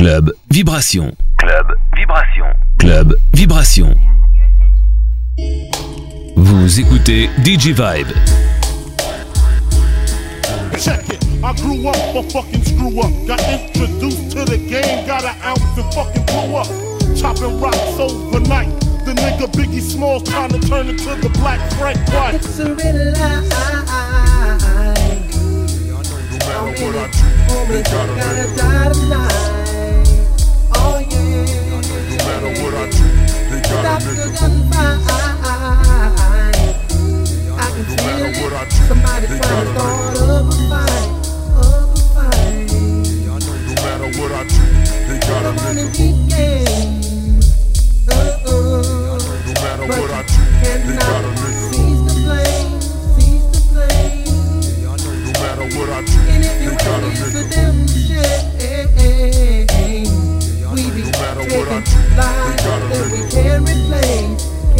Club Vibration. Club Vibration. Club Vibration. Vous écoutez DJ Vibe. Check it, I grew up for fucking screw up. Got introduced to the game, got an ounce and fucking blew up. Chopping rocks overnight. The nigga Biggie Smalls trying to turn into the Black Frank White. It's a real lie. How many homies gotta die tonight? Oh yeah. No matter what I do, they gotta stop the gunfight. I can feel it. Somebody trying to start up a fight. No matter what I do, they gotta make it. No matter what I do, they gotta make it. Seize the flame. No matter what I do, and if you ain't used to them shit, we be taking lives that we can't replace.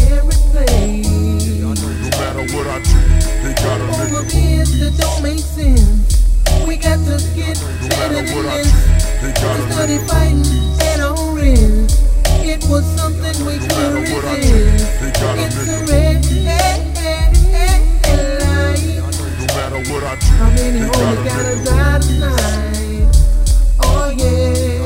No matter what I do, they gotta make it. Over years that don't make sense. We got to get better than this. We started fighting at our ends. It was something we couldn't resist. It's a red light. How many homies gotta die tonight? Oh yeah.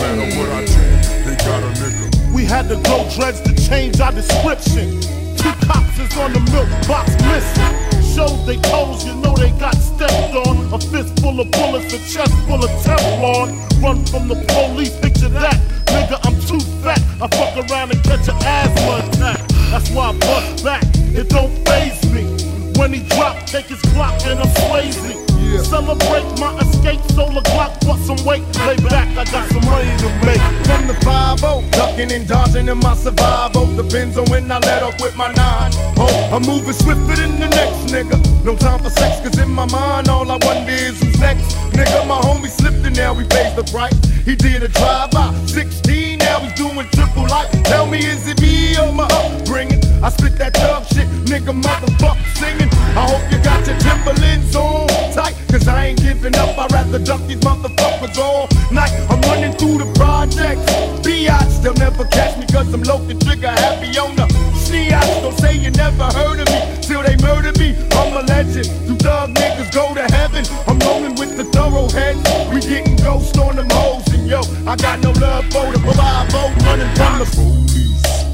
We had to grow dreads to change our description. 2 cops is on the milk box missing. Showed they toes, you know they got stepped on. A fist full of bullets, a chest full of Teflon. Run from the police, picture that. Nigga, I'm too fat. I fuck around and catch an asthma attack. That's why I bust back. It don't faze me. When he drop, take his Glock and I'm Swayze. Yeah. Celebrate my escape, solar Glock, bust some weight. Lay back, I got some money to make. From the 5-0, ducking and dodging in my survival. Depends on when I let off with my 9. Oh, I'm moving swifter than the next nigga. No time for sex, cause in my mind all I wonder is who's next. Nigga, my homie slipped and now he pays the price. He did a drive-by, 16, now he's doing triple life. Tell me, is it me or my upbringing? I spit that tough shit, nigga, motherfucker singing. I hope you got your Timberlands on tight, cause I ain't giving up. I'd rather duck these motherfuckers all night. I'm running through the projects. B.I.T. they'll never catch me cause I'm low the trigger happy on the sneeze. Don't say you never heard of me till they murder me. I'm a legend. You thug niggas go to heaven. I'm rolling with the thoroughheads. We getting ghost on them hoes. And yo, I got no love for the 5-0 running from the police.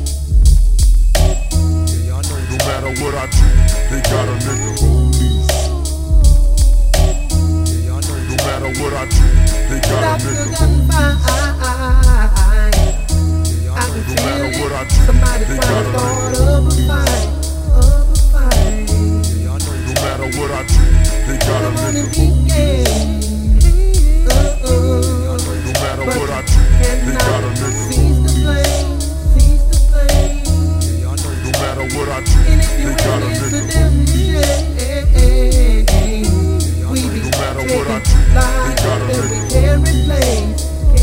No matter what I do, they gotta make the police. No matter what I do, they gotta make the police. I can feel it. Somebody trying to start up a fight. No matter what I do, they gotta make the police. No matter what I do, they gotta make the police. No matter what I do, and if you they gotta ain't make used the to them shit, we be taking lives that we can't replace.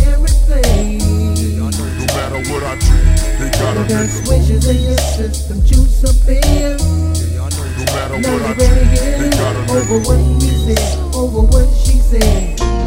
No matter what I do, they gotta You got make the switches in your system, juice up in. No matter Now what I you do, ready to they get gotta it make over what he said, over what she said.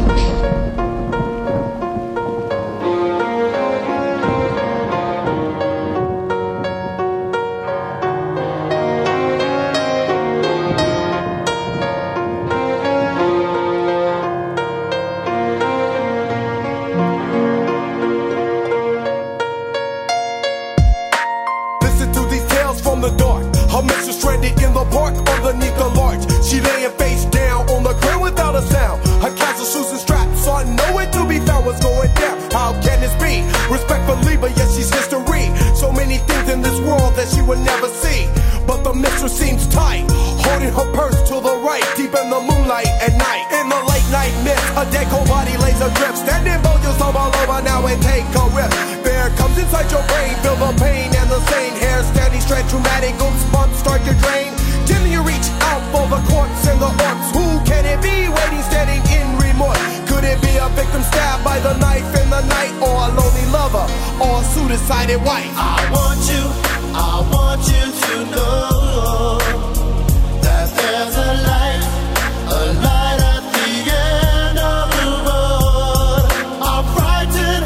Decided wife. I want you to know that there's a light at the end of the road. I'll brighten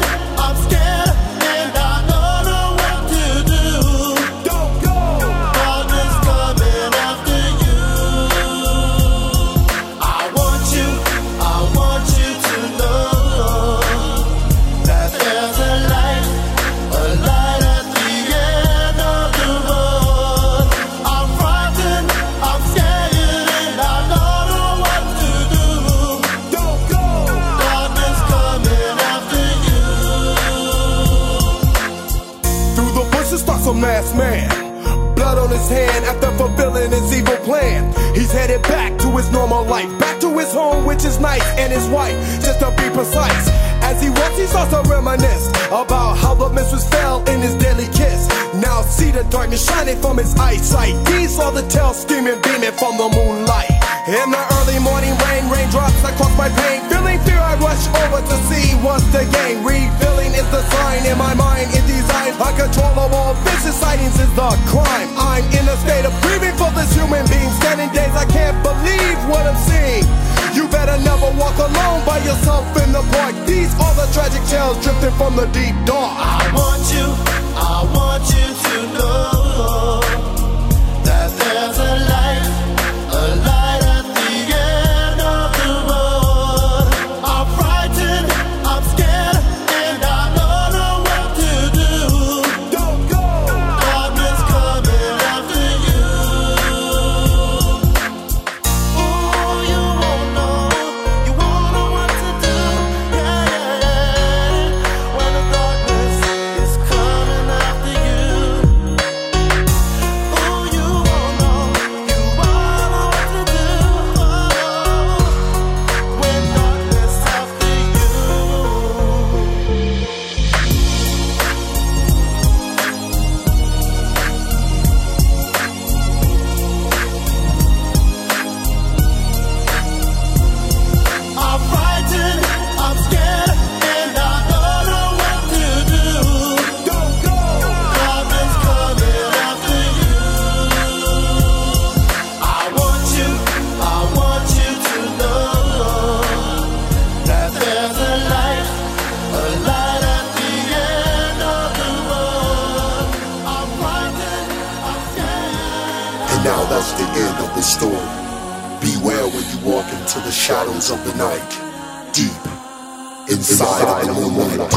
a masked man. Blood on his hand after fulfilling his evil plan. He's headed back to his normal life, back to his home, which is nice, and his wife, just to be precise. As he walks, he starts to reminisce about how the mistress fell in his deadly kiss. Now see the darkness shining from his eyesight. These are the tales scheming, beaming from the moonlight. In the early morning rain, raindrops that cause my pain. Feeling fear, I rush over to see what's the game. Refilling is the sign in my mind. It designs uncontrollable vicious sightings is the crime. I'm in a state of grieving for this human being. Standing days, I can't believe what I'm seeing. You better never walk alone by yourself in the park. These are the tragic tales drifting from the deep dark. I want you to know that there's a light at the end of the road. I'm frightened, I'm scared, and I don't know what to do. Don't go! Darkness coming after you. Ooh, you won't know what to do. Yeah. When the darkness is coming after you. Ooh, you won't know what to do. When darkness after you. I'm frightened, I'm scared, and I don't know what to do. Don't go! Darkness coming after you. I want you to know that there's a light at the end of the road. I'm frightened, I'm scared. And now that's the end of the story. Beware when you walk into the shadows of the night, deep inside of the moonlight.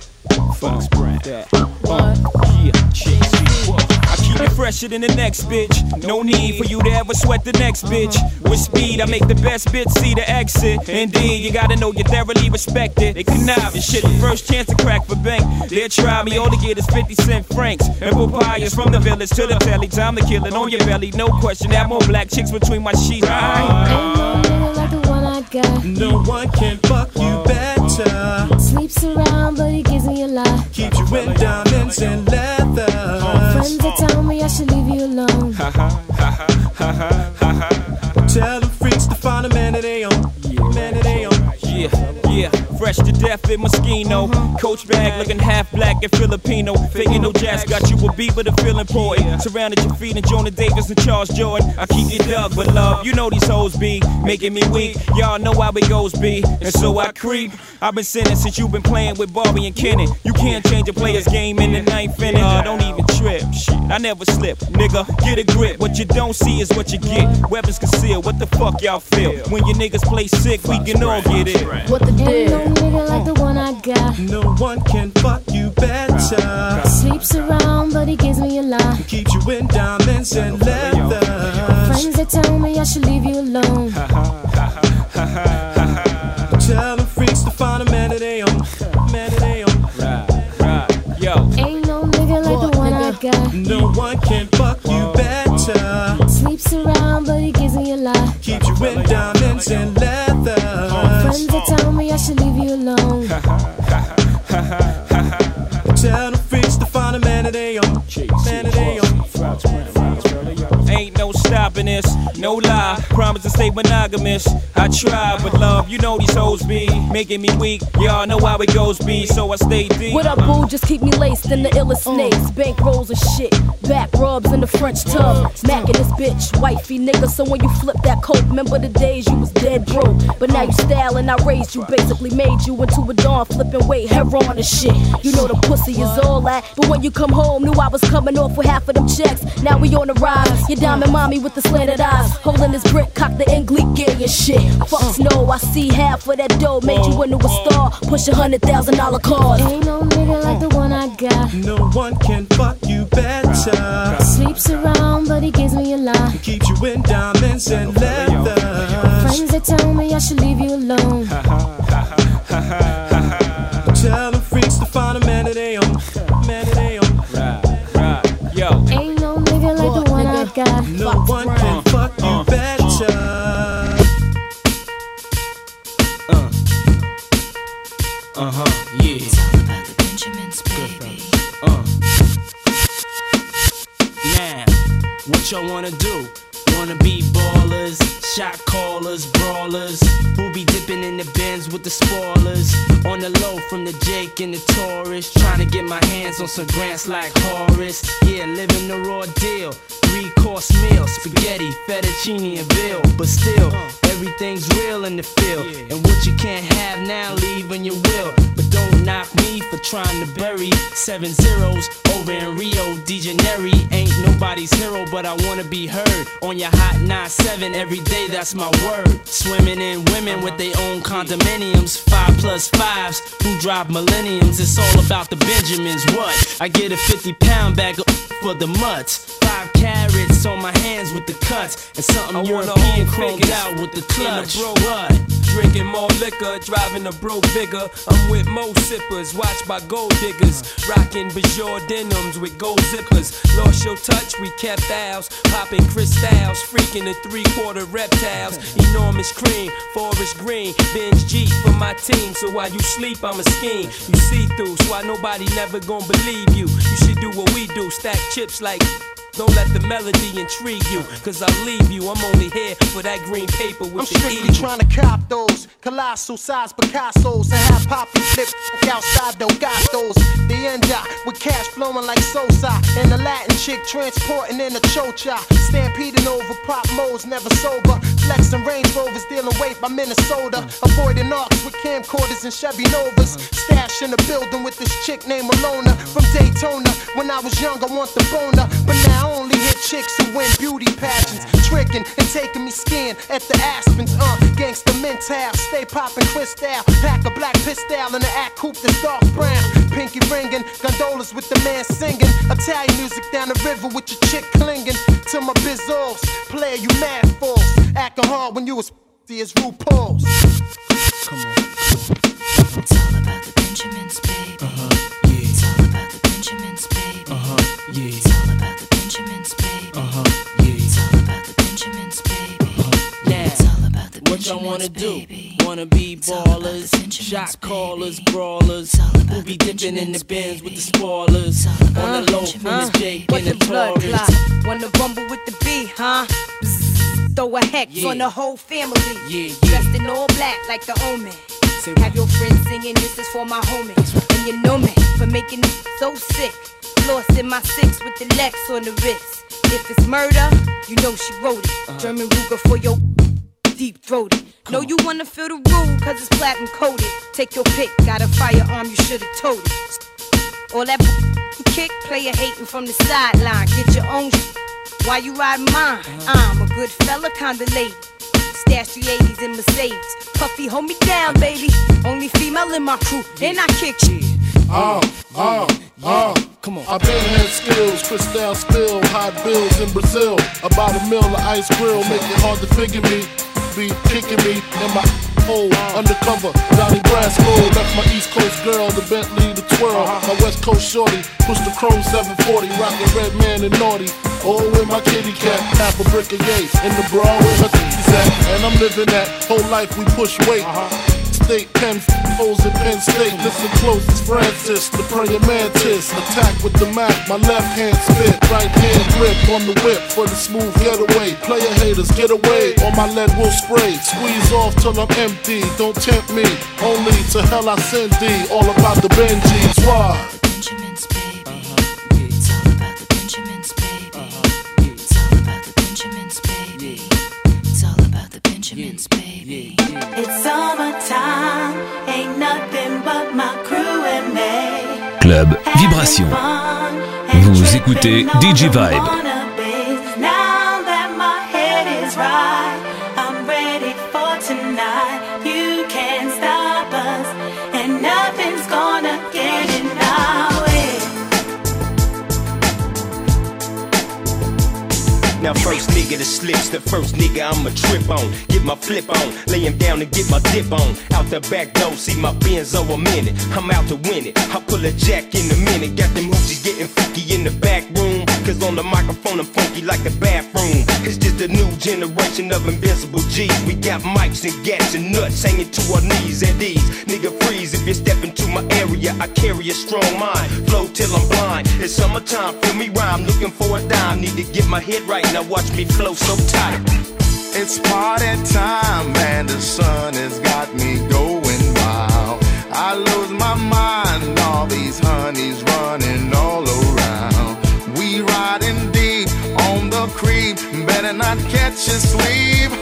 I keep it fresher than the next bitch. No need for you to ever sweat the next bitch. With speed, I make the best bitch see the exit. Indeed, you gotta know you're thoroughly respected. They connive and shit. The first chance to crack for bank. They'll try me, all to get is 50 cent francs. And papayas from the village to the telly. Time to kill it on your belly. No question, have more black chicks between my sheets. Like the one I got. No one can fuck you better. Sleeps around, but he gives me a lie. Keeps you in diamonds and leather. Friends that tell me I should leave you alone. Tell the freaks to find a man that they own. Man that they own. Yeah, fresh to death in Moschino. Coach bag looking half black and Filipino. Faking no jazz, got you a beat but a feeling important. Surrounded your feet in Jonah Davis and Charles Jordan. I keep you dug with love, you know these hoes be making me weak. Y'all know how it goes be, and so I creep. I've been sinning since you've been playing with Barbie and Kenny. You can't change a player's game in the ninth inning. Don't even trip, shit, I never slip. Nigga, get a grip, what you don't see is what you get. Weapons concealed, what the fuck y'all feel? When your niggas play sick, we can all get it. What the deal? Ain't no nigga like the one I got. No one can fuck you better. Sleeps around, but he gives me a lie. Keeps you in diamonds and leather. Friends that tell me I should leave you alone. Tell the freaks to find a man that they own. Man that they own. Yo. Ain't no nigga like the one I got. No one can fuck you better. Sleeps around, but he gives me a lie. Keeps you in diamonds and leather. Friends that tell me I should leave you alone. Tell the freaks to find a man that they own. Man that they own. Ain't no stopping this, no lie. Promise to stay monogamous. I try, but love, you know these hoes be making me weak. Y'all know how it goes be, so I stay deep. What up, boo? Just keep me laced in the illest snakes. Bank rolls and shit, back rubs in the French tub. Smacking this bitch, wifey nigga. So when you flip that coke, remember the days you was dead broke. But now you styling, I raised you, basically made you into a dawn flipping weight, heroin and shit. You know the pussy is all that, but when you come home, knew I was coming off with half of them checks. Now we on the rise, your diamond mommy with the slanted eyes, holding this brick, cock the English gay and shit. Fuck no, I see half of that dough, made you into a star, push $100,000 cars. Ain't no nigga like the one I got. No one can fuck you better. Sleeps around, but he gives me a lie. Keeps you in diamonds and leather. Friends that tell me I should leave you alone. Tell the freaks to find a man that they own. Man that they own. What y'all wanna do? Wanna be ballers, shot callers, brawlers, who be dipping in the Benz with the spoilers. On the low from the Jake and the Taurus, trying to get my hands on some grants like Horace. Yeah, living the raw deal, 3-course meal, spaghetti, fettuccine and veal. But still, everything's real in the field, and what you can't have now, leave when you will. But don't knock me for trying to bury 7 zeros over in Rio de Janeiro. Ain't nobody's hero, but I wanna be heard on your hot 9-7 every day, that's my word. Swimming in women with their own condominiums, 5+5s who drive millenniums. It's all about the Benjamins. What? I get a 50-pound bag for the mutts, 5 carats on my hands with the cuts, and something European chromed out with the clutch. What? Drinking more liquor, driving a broke bigger. I'm with mo sippers, watched by gold diggers. Rocking Bajor denims with gold zippers. Lost your touch, we kept ours. Popping crystals, freaking the 3/4 reptiles. Enormous cream, forest green. Benz G for my team, so while you sleep, I'm a scheme. You see through, so why nobody never gonna believe you. You should do what we do, stack chips like. Don't let the melody intrigue you, cause I'll leave you. I'm only here for that green paper with the I'm strictly trying to cop those colossal size Picassos and have Poppy flip outside those gastos. The end with cash flowing like Sosa, and the Latin chick transporting in a chocha. Stampeding over pop modes, never sober. Flexing Range Rovers, dealing weight by Minnesota. Avoiding arcs with camcorders and Chevy Novas. Stash in the building with this chick named Alona from Daytona. When I was young, I want the boner, but now I only hit chicks who win beauty pageants, tricking and taking me skiing at the Aspens. Gangsta mental, stay popping crystal, pack a black pistol in the act coupe that's dark brown. Pinky ringing, gondolas with the man singing. Italian music down the river with your chick clinging to my bizzles. Player, you mad fools, acting hard when you was as RuPaul's. Come on. It's all about the Benjamins, baby. Yeah. It's all about the Benjamins, baby. Yeah. It's all about the Benjamins, baby. Yeah. It's all about the Benjamins, baby. Now, It's all about the what y'all wanna Benjamins, do? baby. Wanna be It's all about the ballers, Benjamins, shot callers, baby. brawlers, It's all about who be the dipping in the Benjamins, Benz with the baby. spoilers. It's all about On the the low from the Benjamins, Jake What and the the blood Taurus. clot? Wanna rumble with the B, huh? Bzzz, throw a hex Yeah. on the whole family. Yeah. Dressed in all black like the omen. Say Have your friends singing, this is for my homies. And you know me for making it so sick. Lost in my 6 with the Lex on the wrist. If it's murder, you know she wrote it. German Ruger for your deep throated. Know you wanna feel the rule, cause it's platinum coated. Take your pick, got a firearm, you should've told it. All that kick, player hating from the sideline. Get your own why you riding mine? I'm a good fella, kinda lady. Stash 380s in Mercedes. Puffy, hold me down, baby. Only female in my crew, and I kick shit. Come on. I been had skills, crystal spill, hot bills in Brazil. About a mill of ice grill, make it hard to figure me. Be kicking me in my hole, undercover. Johnny Brasco, left my East Coast girl, the Bentley, the twirl. My West Coast shorty, push the chrome 740, rockin' red man and naughty. Oh, with my kitty cat, half a brick of Yates, in the bra with her titties at. And I'm living that whole life we push weight. State Penn, O's at Penn State. Listen close, it's Francis, the praying mantis. Attack with the Mac, my left hand spit, right hand grip on the whip for the smooth getaway. Player haters, get away, or my lead will spray. Squeeze off till I'm empty, don't tempt me. Only to hell I send thee, all about the Benjis. Why? Benjamins, baby. It's all about the Benjamins, baby. It's all about the Benjamins, baby. It's all about the Benjamins, baby. It's summertime, ain't nothing but my crew and me. Club Vibration. Vous écoutez DJ Vibe. Now that my head is right, I'm ready for tonight. You can't stop us, and nothing's gonna get in our way. Now first nigga that slips, the first nigga I'ma trip on. Get my flip on, lay him down and get my dip on. Out the back door, see my Benz over a minute. I'm out to win it, I pull a jack in a minute. Got them hoochies getting freaky in the back room. Cause on the microphone I'm funky like the bathroom. It's just a new generation of invincible G's. We got mics and gats and nuts hanging to our knees at ease. Nigga freeze if you step into my area. I carry a strong mind, flow till I'm blind. It's summertime, feel me rhyme, looking for a dime. Need to get my head right, now watch me flow so tight. It's party time and the sun has got me going wild. I lose my mind, all these honeys running all around. We riding deep on the creep, better not catch you sleep.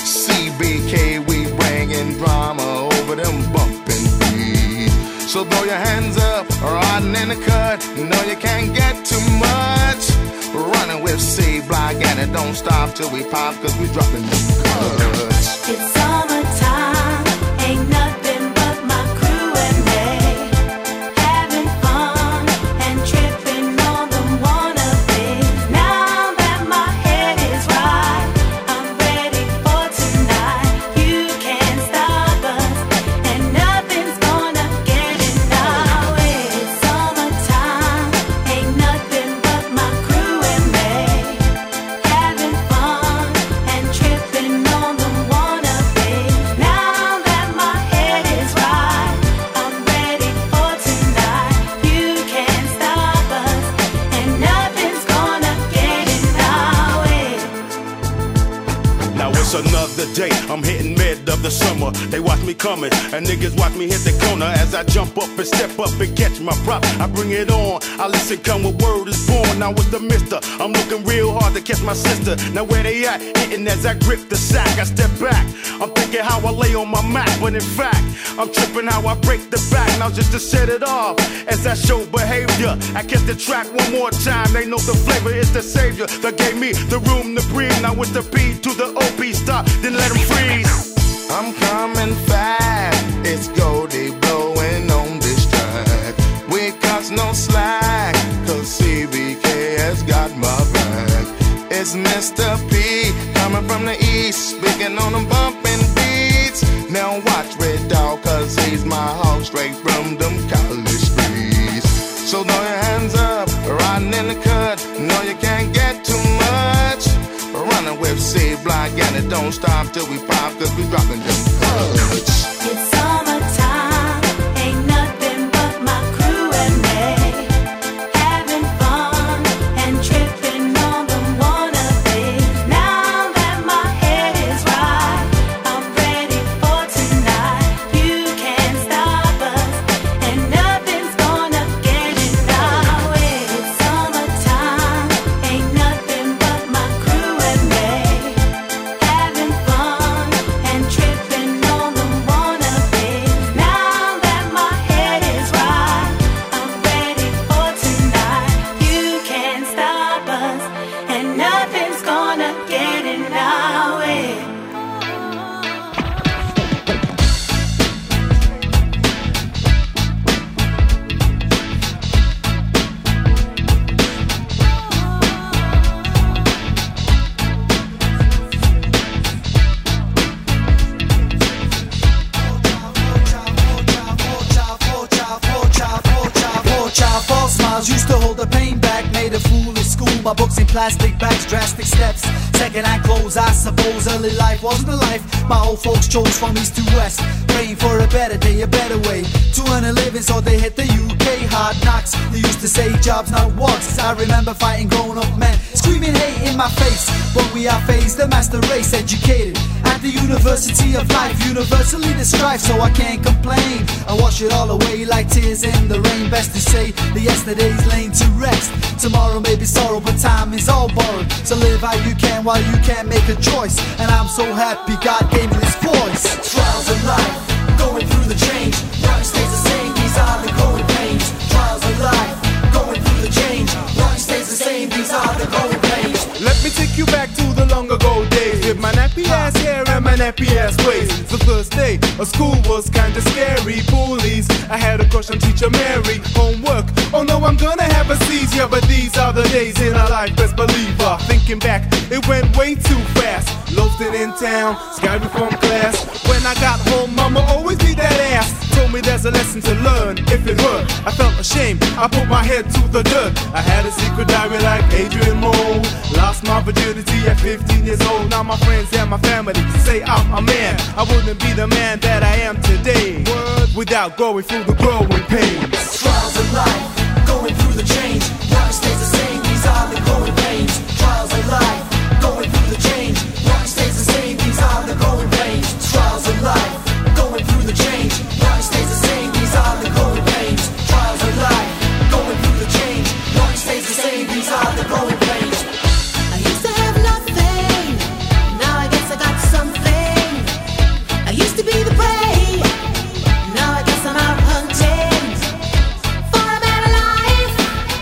CBK, we bringing drama over them bumping beats. So throw your hands up, riding in the cut. You know you can't get too much. Running with C-Block and it don't stop till we pop, cause we dropping them cuts. It's summertime, ain't nothing but my crew and me, having fun and tripping on them wannabes. Now that my head is right, I'm ready for tonight. You can't stop us, and nothing's gonna get in our way. It's summertime, ain't nothing but my crew and me, having fun and tripping on them wannabes. Now that my head is right, I'm ready for tonight. You can't stop us, and nothing's gonna get in our way. Now it's another day, I'm hitting mid of the summer. They watch me coming, and niggas watch me hit the corner. As I jump up and step up and catch my prop, I bring it on, I listen, come with word is born. Now with the mister, I'm looking real hard to catch my sister. Now where they at? Hitting as I grip the sack, I step back. I'm thinking how I lay on my mat, but in fact, I'm tripping how I break the back. Now just to set it off, as I show behavior, I catch the track one more time. They know the flavor is the savior that gave me the room to breathe. Now with the P to the OP, stop, then let them freeze. I'm coming fast, it's Goldie blowing on this track. We got no slack, cause CBK has got my back. It's Mr. P, coming from the east, speaking on them bumping beats. Now watch Red Dog, cause he's my house straight from them college streets. So throw your hands up, riding in the cut, no you can't get too much. Running with C-Block and it don't stop till we pop, cause we dropping them cuts. It's summertime, ain't nothing but my crew and me, having fun and tripping on them wannabes. Now that my head is right, I'm ready for tonight. You can't stop us, and nothing's gonna get in our way. It's summertime, ain't nothing but my crew and me, having fun and tripping on them wannabes. Now that my head is right, I'm ready for tonight. You can't stop us, and nothing's gonna get in our way. False smiles used to hold the pain back. Made a fool of school, my books in plastic bags, drastic steps. Second-hand clothes, I suppose early life wasn't a life my old folks chose from east to west. Praying for a better day, a better way to earn a living, so they hit the UK. Hard knocks, they used to say jobs not wants. I remember fighting grown-up men, screaming hate in my face. But we are faced, the master race, educated at the University of Life, universally described, so I can't complain. I wash it all away like tears in the rain. Best to say the yesterday's laying to rest. Tomorrow may be sorrow, but time is all borrowed. So live how you can while you can't make a choice. And I'm so happy God gave me this voice. Trials of life, going through the change. Nothing stays the same, these are the growing pains. Trials of life, going through the change. Nothing stays the same, these are the growing pains. Let me take you back to the long ago days, with my nappy ass hair and my nappy ass ways. The first day of school was kinda scary. Bullies, I had a crush on teacher Mary. Homework, oh no, I'm gonna have a seizure. But these are the days in our life, best believer. Thinking back, it went way too fast. Loafed in town, sky reform class. When I got home, mama always need that ass. told me there's a lesson to learn if it hurt. I felt ashamed, I put my head to the dirt. I had a secret diary like Adrian Mole. Lost my virginity at 15 years old. Now my friends and my family say I'm a man. I wouldn't be the man that I am today without going through the growing pains. Trials of life, going through the change. Nothing stays the same, these are the growing pains. Trials of life, going through the change. Nothing stays the same, these are the growing pains. Trials of life, going through the change. Nothing stays the same, these are the growing pains. Trials of life, going through the change. Nothing stays the same, these are the growing pains. I used to have nothing, now I guess I got something. I used to be the prey, now I guess I'm out hunting for a better life.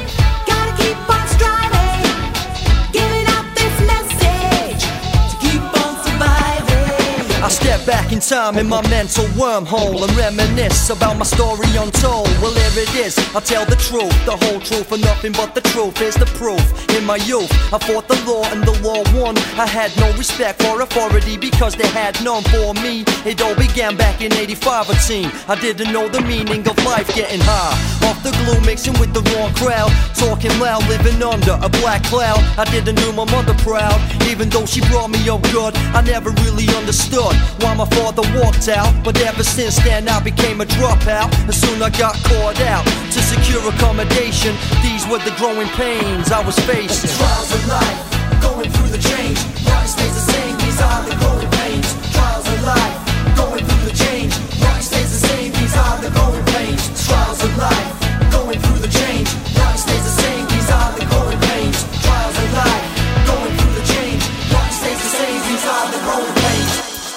Gotta keep on striving, giving out this message to keep on surviving. I step back in time in my mental wormhole and reminisce about my story untold. Well, here it is, I'll tell the truth, the whole truth and nothing but the truth is the proof. In my youth, I fought the law and the law won. I had no respect for authority because they had none for me. It all began back in 85, a teen. I didn't know the meaning of life, getting high off the glue, mixing with the wrong crowd, talking loud, living under a black cloud. I didn't do my mother proud, even though she brought me up good. I never really understood why my father walked out, but ever since then I became a dropout. And soon I got caught out to secure accommodation. These were the growing pains I was facing. Trials of life, going through the change. Nothing stays the same, these are the growing pains. Trials of life, going through the change. Nothing stays the same, these are the growing pains. Trials of life, going through the change. Nothing stays the same, these are the growing pains. Trials of life, going through the change. Nothing stays the same, these are the growing pains.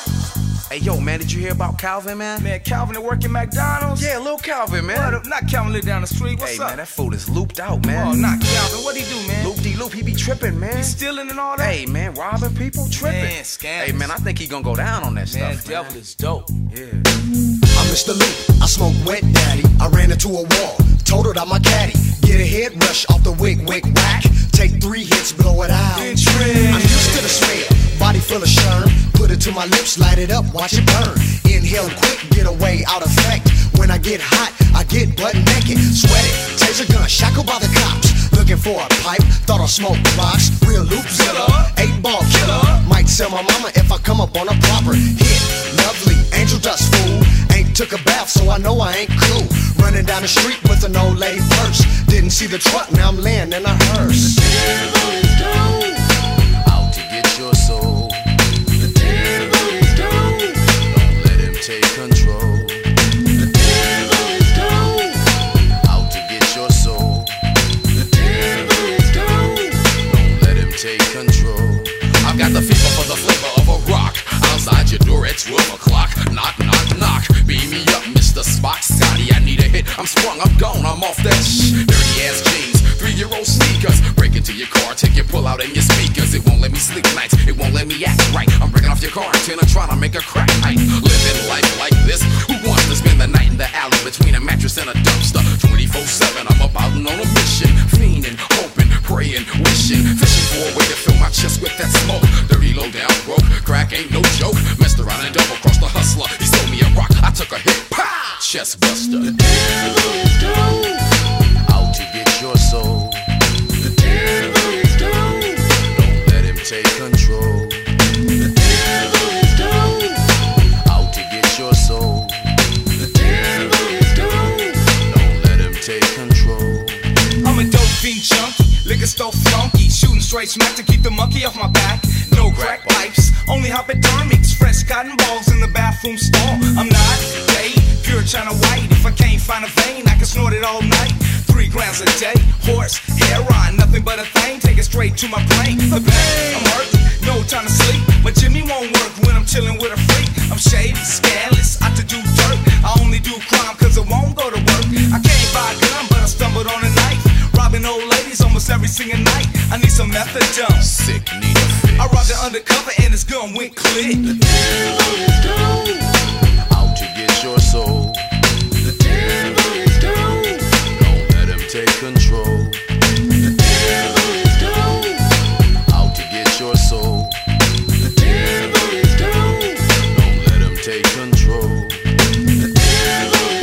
Hey, yo, man, did you hear about Calvin, man? Man, Calvin that work at McDonald's? Yeah, little Calvin, man. What up? Not Calvin live down the street. What's hey, up? Man, that fool is looped out, man. Oh, not Calvin. What'd he do, man? Loop-de-loop, he be tripping, man. He stealing and all that? Hey, man, robbing people, tripping. Man, scandalous. Hey, man, I think he gonna go down on that man, stuff, devil is dope. Yeah. I'm Mr. Loop, I smoke wet daddy. I ran into a wall, totaled out my caddy. Get a head rush off the wig, whack. Take 3 hits, blow it out. I'm used to the smell, body full of sherm. Put it to my lips, light it up, watch it burn. Inhale quick, get away, out effect. When I get hot, I get butt naked. Sweat it, taser gun, shackled by the cops. Looking for a pipe, thought I'd smoke rocks. Real loop zilla, 8-ball killer. Might sell my mama if I come up on a proper hit. Lovely, angel dust fool. Ain't took a bath, so I know I ain't cool. Running down the street with an old lady purse. Didn't see the truck, now I'm laying in a hearse. The devil is gone, out to get your soul. the devil is gone, Don't let him take control. the devil is gone, Out to get your soul. the devil is gone. Don't let him take control. I've got the fever for the flavor of a rock. Outside your door at 12 o'clock. Knock, knock, knock. Beam me up, Mr. Spock. Scotty, I need a hit. I'm sprung, I'm gone, I'm off that dirty ass jeans. 3-year-old sneakers. Break into your car, take your pull out and your speakers. It won't let me sleep nights, it won't let me act right. I'm breaking off your car antenna, trying to make a crack pipe. Living life like this. Who wants to spend the night in the alley between a mattress and a dumpster? 24/7, I'm about and on a mission. Fiending, hoping, praying, wishing. Fishing for a way to fill my chest with that smoke. Dirty, low down, broke. Crack ain't no joke. Messed around and double-crossed the hustler. He stole me a rock, I took a hit. Pow! Chest buster. The devil is gone, Out to get your soul. the devil is gone, Don't let him take control. the devil is gone, Out to get your soul. the devil is gone. Don't let him take control. I'm a dope fiend junkie, liquor store flunky, shooting straight smack to keep the monkey off my back. No crack pipes, only hypodermics, fresh cotton balls in the bathroom stall. I'm not gay, pure China white. If I can't find a vein, I can snort it all night. 3 grams a day, horse, heroin, nothing but a thing. Take it straight to my brain. The pain, I'm hurting, no time to sleep. But Jimmy won't work when I'm chilling with a freak. I'm shady, scandalous, out to do dirt. I only do crime cause I won't go to work. I can't buy a gun, but I stumbled on a knife. Robbing old ladies almost every single night. I need some methadone. Sick, need a fix. I robbed it undercover and his gun went click. The devil is gone, Out to get your soul. the devil is gone, Don't let him take control. the devil is gone, Out to get your soul. the devil is gone, Don't let him take control. the devil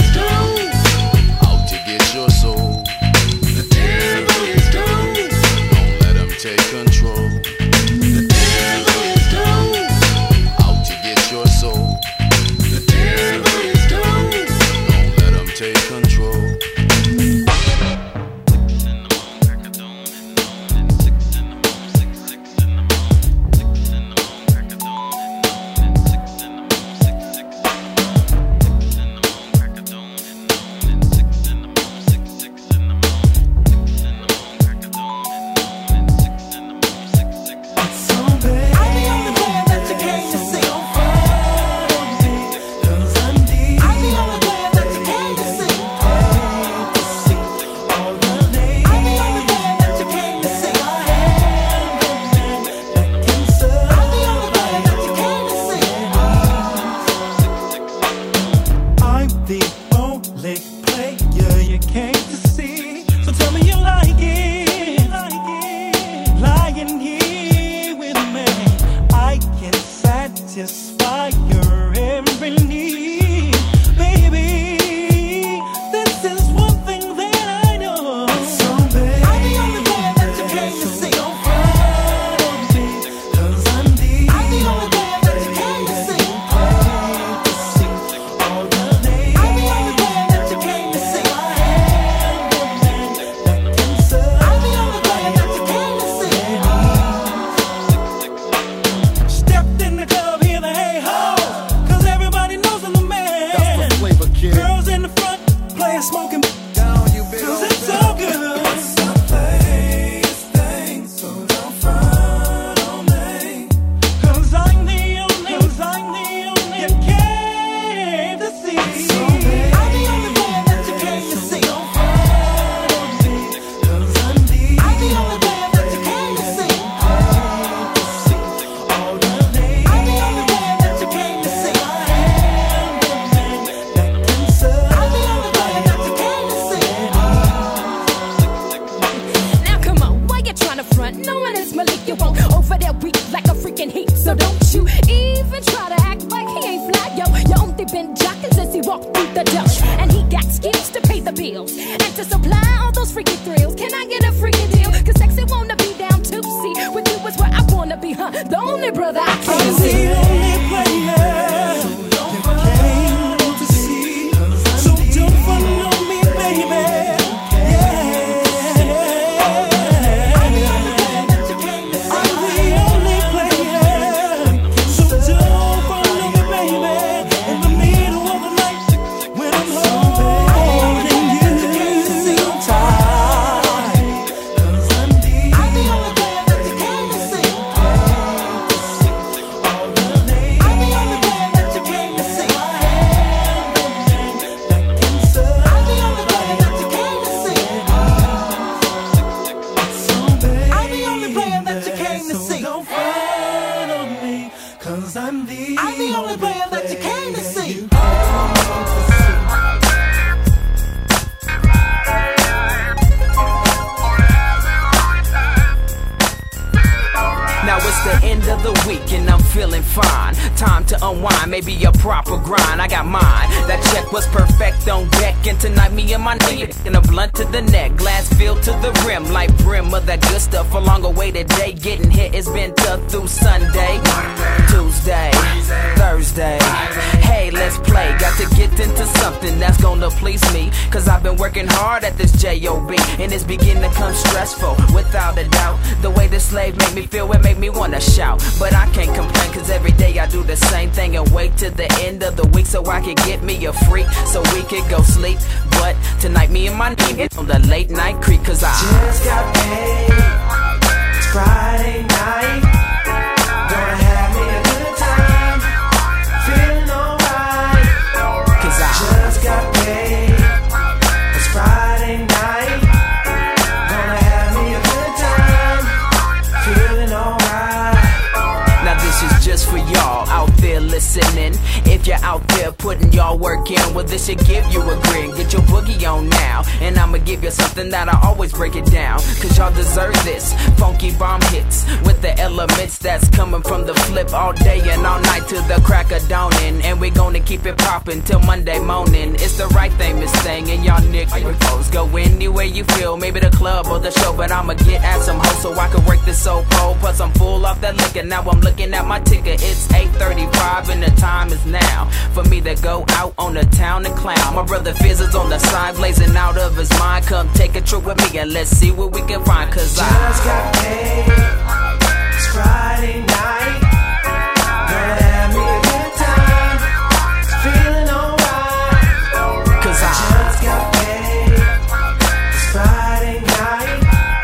those freaky thrills. Can I get a freaky deal? Cause sexy wanna be down to see. With you is where I wanna be, huh? The only brother I can see. The only player came to see. So don't follow me, baby. Maybe a proper grind, I got mine. That check was perfect on deck, and tonight me and my nigga in a blunt to the neck, glass filled to the rim, like brim of that good stuff. A long awaited day, getting hit, it's been tough through Sunday, Tuesday, Thursday. Hey, let's play, got to get into something that's gonna please me, cause I've been working hard at this J.O.B. and it's beginning to come stressful, without a doubt. The way the slave make me feel, it make me wanna shout, but I can't complain, cause every day I do the same thing and wait to the end of the week so I can get me a freak, so we can go sleep. But tonight me and my nigga on the late night creek, cause I just got paid. It's Friday night. Gonna have me a good time, feeling alright. Cause I just got paid. It's Friday night. Gonna have me a good time, feeling alright. Now this is just for y'all out there listening. If you're out there putting y'all work in, well this should give you a grin. Get your boogie on now, and I'ma give you something that I always break it down, cause y'all deserve this. Funky bomb hits with the elements that's coming from the flip, all day and all night till the crack of dawning. And we gonna keep it poppin' till Monday morning. It's the right thing, Miss Thing, and y'all niggas go anywhere you feel, maybe the club or the show, but I'ma get at some hoes so I can work this so cold. Plus I'm full off that liquor, now I'm looking at my ticket. It's 8:35 and the time is now for me to go out on the town and clown. My brother Fizz is on the side, blazing out of his mind. Come take a trip with me and let's see what we can find, cause just got paid. It's Friday night. Gonna have me a good time, feeling alright. Cause I just got paid. It's Friday night.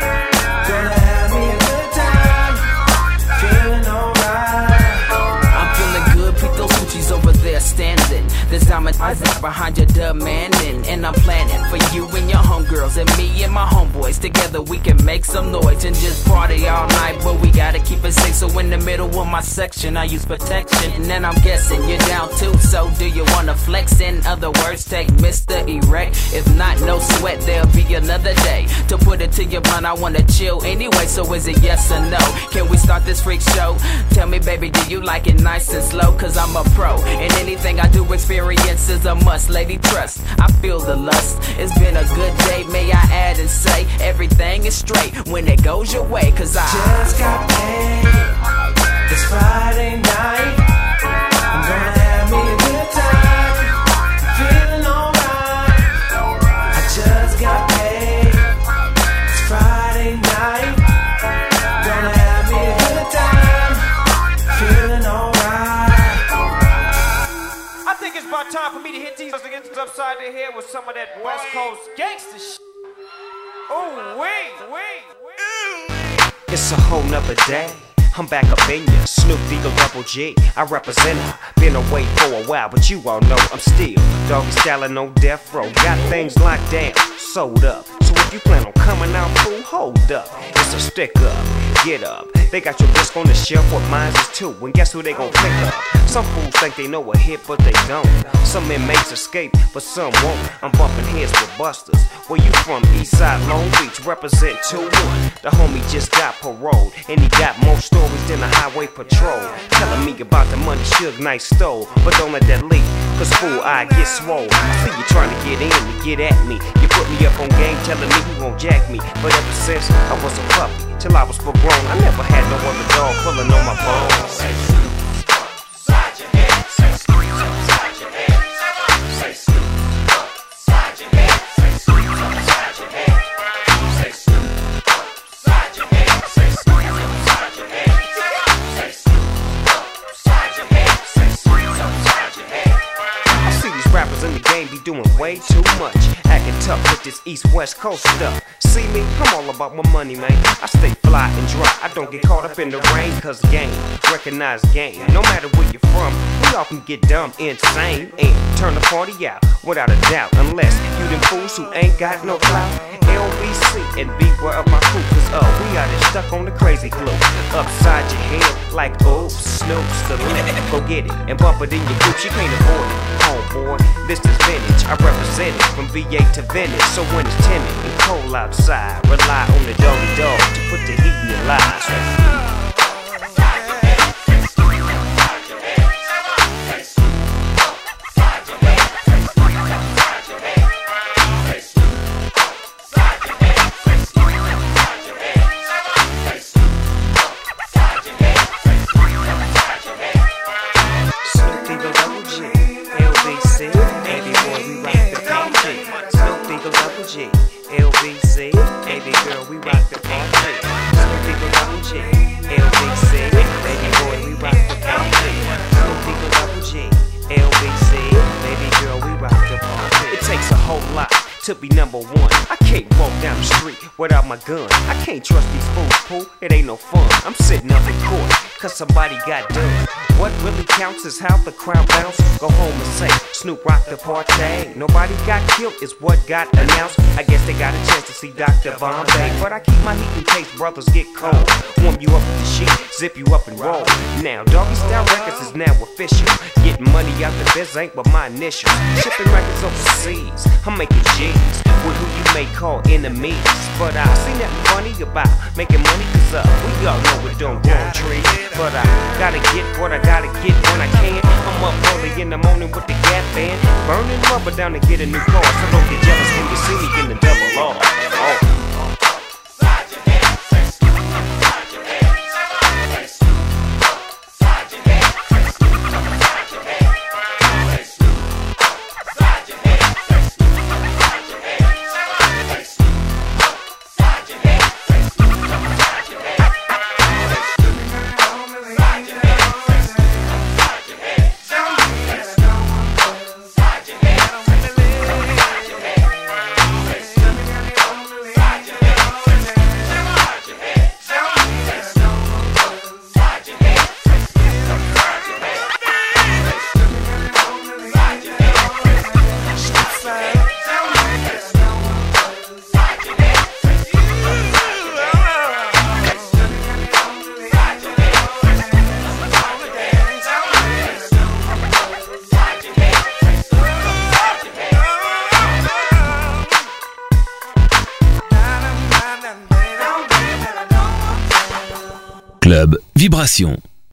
Gonna have me a good time, feeling alright. I'm feeling good, pick those hoochies over there standing. This diamond eyes behind your demanding, and I'm planning for you and your homegirls and me and my homeboys. Together we can make some noise and just party all night, but we gotta keep it safe. So in the middle of my section, I use protection, and then I'm guessing you're down too. So do you wanna flex? In other words, take Mr. Erect. If not, no sweat, there'll be another day to put it to your mind. I wanna chill anyway, so is it yes or no? Can we start this freak show? Tell me, baby, do you like it nice and slow? Cause I'm a pro, and anything I do experience is a must. Lady, trust, I feel the lust. It's been a good day, may I add and say everything is straight when it goes your way, cause I just got paid. It's Friday night. I'm gonna have me a good time, feeling alright. I just got paid. It's Friday night. Gonna have me a good time, feeling alright. I think it's about time for me to hit these against upside the head with some of that West Coast gangster shit. Oh, wait. It's a whole nother day. I'm back up in ya, Snoop Eagle Double G. I represent her. Been away for a while, but you all know I'm still doggy styling on death row. Got things locked down, sold up. So if you plan on coming out, fool, hold up. It's a stick up, get up. They got your disc on the shelf, what mine is too. And guess who they gon' pick up? Some fools think they know a hit, but they don't. Some inmates escape, but some won't. I'm bumping heads with busters. Where you from? Eastside, Long Beach, represent 2-1. The homie just got paroled, and he got more stories than the highway patrol. Telling me about the money Suge Knight stole, but don't let that leak. Cause fool, I get swole. I see you trying to get in to get at me. You put me up on game telling me you won't jack me. But ever since I was a puppy, till I was full grown, I never had no other dog pulling on my bones. Rappers in the game be doing way too much, acting tough with this East-West Coast stuff. See me, I'm all about my money, man. I stay fly and dry, I don't get caught up in the rain. Cause game, recognize game. No matter where you're from, we all can get dumb, insane, and turn the party out without a doubt. Unless you them fools who ain't got no clout. LBC and beware of my crew. Cause we out here stuck on the crazy glue. Upside your head like oops, Snoops the lip. Go get it and bump it in your group, you can't avoid it. Homeboy, this is vintage, I represent it from VA to Venice. So when it's timid and cold outside, rely on the doggy dog to put the heat in your lives. LBC, baby girl, we rock the party. Snoop Eagle Double G, LBC, baby boy, we rock the party. Snoop Eagle Double G, LBC, baby girl, we rock the party. It takes a whole lot to be number one. I can't walk down the street without my gun. I can't trust these fools, Pooh, it ain't no fun. I'm sitting up in court, cause somebody got done. What really counts is how the crowd bounce. Go home and say, Snoop rock the party. Nobody got killed is what got announced. I guess they got a chance to see Dr. Bombay. But I keep my heat in case brothers get cold. Warm you up with the sheet, zip you up and roll. Now, Doggy Style Records is now official. Getting money out the biz ain't but my initials. Shipping records overseas, I'm making G's with who you may call enemies. But I see nothing funny about making money, cause we all know it don't grow on trees. But I gotta get what I gotta get when I can. I'm up early in the morning with the Gap band, burning rubber down to get a new car. So don't get jealous when you see me in the double R. Oh. Club Vibration.